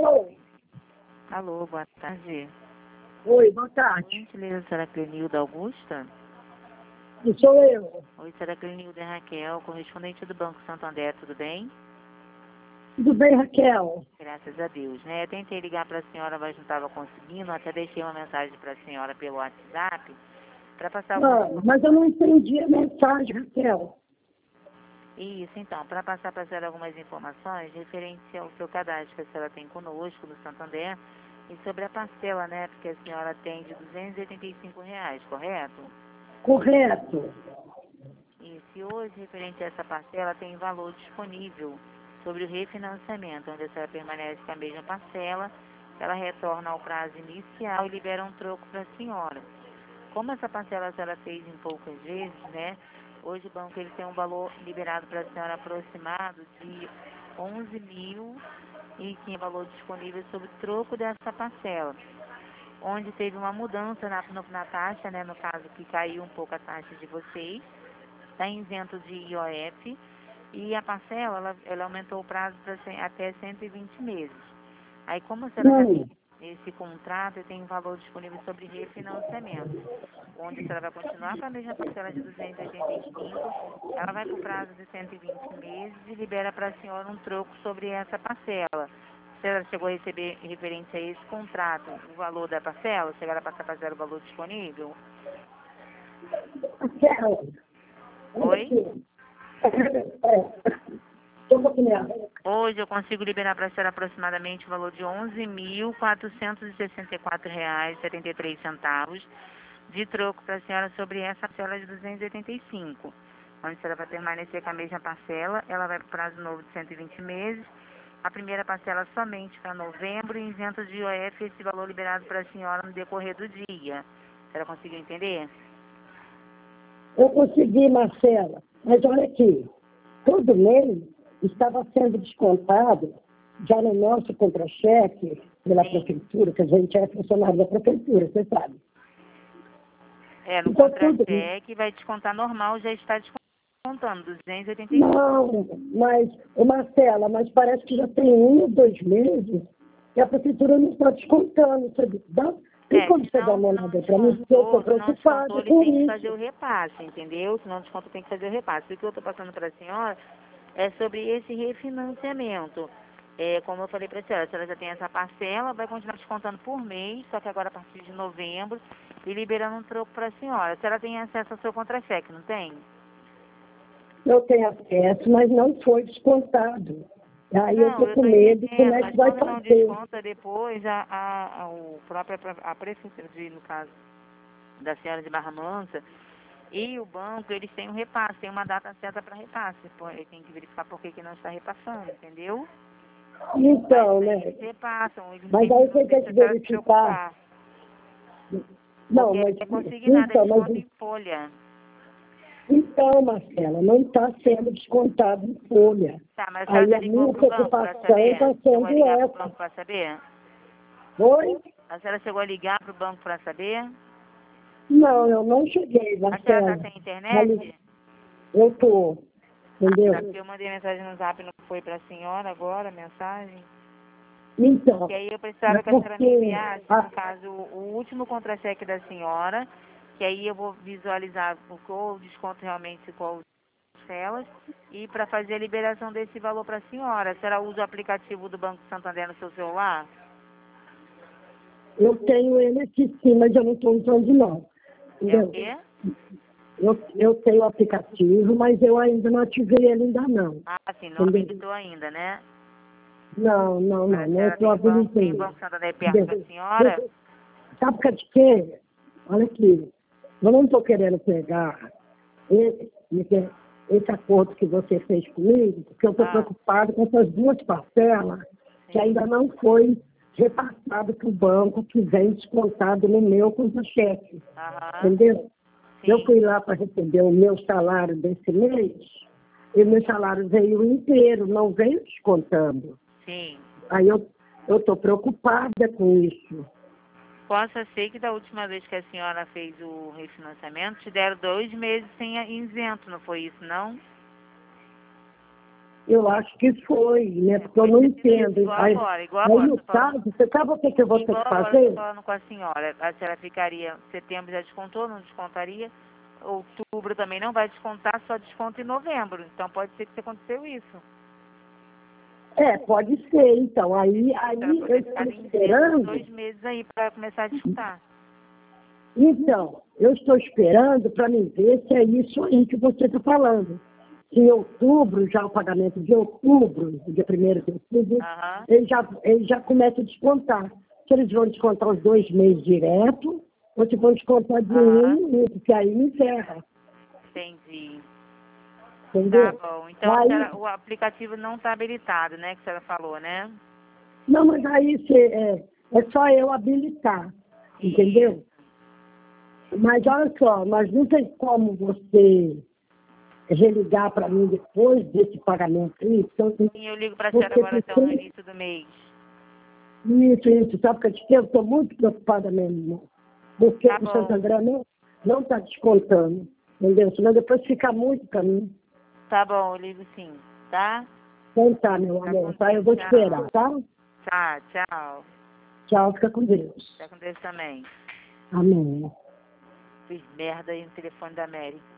Alô? Alô, boa tarde. Oi, boa tarde. Gentileza, será Clenilda Augusta? Sou eu. Oi, será Clenilda Raquel, correspondente do Banco Santander, tudo bem? Tudo bem, Raquel? Graças a Deus, né? Eu tentei ligar para a senhora, mas não estava conseguindo, até deixei uma mensagem para a senhora pelo WhatsApp, para passar algumas... Mas eu não entendi a mensagem, Raquel. Isso, então, para passar para a senhora algumas informações referente ao seu cadastro que a senhora tem conosco, no Santander, e sobre a parcela, né? Porque a senhora tem de R$ 285, correto? Correto. E se hoje, referente a essa parcela, tem valor disponível sobre o refinanciamento, onde a senhora permanece com a mesma parcela, ela retorna ao prazo inicial e libera um troco para a senhora. Como essa parcela a senhora fez em poucas vezes, né? Hoje o banco ele tem um valor liberado para a senhora aproximado de 11 mil e tinha valor disponível sobre o troco dessa parcela, onde teve uma mudança na taxa, né? No caso que caiu um pouco a taxa de vocês, está isento de IOF, e a parcela, ela aumentou o prazo para até 120 meses. Aí, como a senhora já tem esse contrato e tem um valor disponível sobre refinanciamento, onde a senhora vai continuar com a mesma parcela de 285, ela vai para o prazo de 120 meses e libera para a senhora um troco sobre essa parcela. A senhora chegou a receber, referente a esse contrato, o valor da parcela? Chegaram a passar para zero o valor disponível? Raquel. Oi? Estou Hoje eu consigo liberar para a senhora aproximadamente o valor de R$ 11.464,73 de troco para a senhora sobre essa parcela de 285, onde a senhora vai permanecer com a mesma parcela, ela vai para o prazo novo de 120 meses, a primeira parcela somente para novembro e isento de IOF esse valor liberado para a senhora no decorrer do dia. A senhora conseguiu entender? Eu consegui, Marcela. Mas olha aqui, todo mês estava sendo descontado, já no nosso contra-cheque, pela prefeitura, que a gente é funcionário da prefeitura, você sabe. No contra-cheque vai descontar normal, já está descontando, 285. Não, mas, Marcela, mas parece que já tem 1 ou 2 meses e a prefeitura não está descontando. Tem como você dar uma olhada para mim? Porque eu estou preocupada com tem que isso. fazer o repasse, entendeu? Se não desconto, tem que fazer o repasse. O que eu estou passando para a senhora é sobre esse refinanciamento. Como eu falei para a senhora já tem essa parcela, vai continuar descontando por mês, só que agora a partir de novembro, e liberando um troco para a senhora. A senhora tem acesso ao seu contra-cheque, não tem? Eu tenho acesso, mas não foi descontado. Aí eu estou com medo, como é que vai quando não fazer? desconta depois, a prefeitura, no caso da senhora de Barra Mansa, e o banco, eles têm um repasse, tem uma data certa para repasse. Ele tem que verificar por que não está repassando, entendeu? Então, né? Eles repassam, eles Mas aí você tem que verificar. Não, porque mas é consignado, então, eles botam em folha. Então, Marcela, não está sendo descontado em folha. Tá, mas a Aí senhora a ligou minha para o banco para preocupação saber? está Chegou a sendo ligar para o essa. banco para saber? Oi? A senhora chegou a ligar para o banco para saber? Não, eu não cheguei, A senhora Marcela. está sem internet? Eu estou, entendeu? Tá, porque eu mandei mensagem no zap, não foi para a senhora agora, a mensagem? Então, E aí eu precisava que a senhora me enviasse, no caso, o último contra-cheque da senhora, que aí eu vou visualizar o desconto realmente ficou celas, e para fazer a liberação desse valor para a senhora. A senhora usa o aplicativo do Banco Santander no seu celular? eu tenho ele aqui sim, mas eu não estou usando não. É o Entendeu? quê? Eu tenho o aplicativo, mas eu ainda não ativei ele ainda não. Ah, sim, não habilitou ainda, né? Não, não Tem habilitei. Banco Santander perto da senhora? Sabe por quê? Olha aqui, eu não estou querendo pegar esse acordo que você fez comigo, porque eu estou preocupado com essas 2 parcelas que ainda não foi repassado para o banco, que vem descontado no meu contra-cheque. Entendeu? Sim. Eu fui lá para receber o meu salário desse mês, e o meu salário veio inteiro, não veio descontando. Sim. Aí eu estou preocupada com isso. Possa ser que da última vez que a senhora fez o refinanciamento, te deram 2 meses sem isento, não foi isso, não? Eu acho que foi, né? Porque eu não entendo. Igual Aí, agora, igual aí agora. no caso, você sabe o que, que eu vou ter Igual que agora eu fazer? tô falando com a senhora ficaria, setembro já descontou, não descontaria, outubro também não vai descontar, só desconta em novembro, então pode ser que aconteceu isso. É, pode ser, então. Aí Ela eu poder estou ficar em esperando. 2 meses aí para começar a descontar. Então, eu estou esperando para me ver se é isso aí que você está falando. Se em outubro, já o pagamento de outubro, dia 1º de outubro, Aham. ele já começa a descontar. Se eles vão descontar os 2 meses direto, ou se vão descontar de um, porque aí encerra, Entendi. entendeu? Tá bom. Então Aí, o aplicativo não está habilitado, né? Que a senhora falou, né? não, mas aí é só eu habilitar, entendeu? Mas olha só, mas não tem como você religar para mim depois desse pagamento aí. Então, Sim, eu ligo para a senhora agora então no início do mês. Isso, sabe que eu estou muito preocupada mesmo, porque Tá o Santo bom. André não está descontando, entendeu? Senão depois fica muito para mim. Tá bom, eu ligo sim, tá? Então tá, meu Tá amor, com tá? Eu Deus, vou tchau. esperar, tá? Tá, tchau. Tchau, fica com Deus. Tá com Deus também. Amém. Fiz merda aí no telefone da Mary.